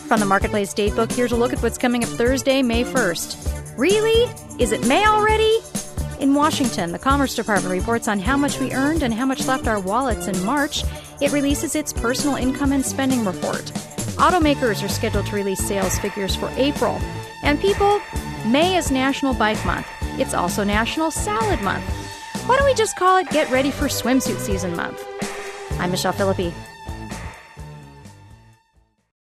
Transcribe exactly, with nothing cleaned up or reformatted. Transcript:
From the Marketplace Datebook, here's a look at what's coming up Thursday, May first. Really? Is it May already? In Washington, the Commerce Department reports on how much we earned and how much left our wallets in March. It releases its personal income and spending report. Automakers are scheduled to release sales figures for April. And people, May is National Bike Month. It's also National Salad Month. Why don't we just call it Get Ready for Swimsuit Season Month? I'm Michelle Philippi.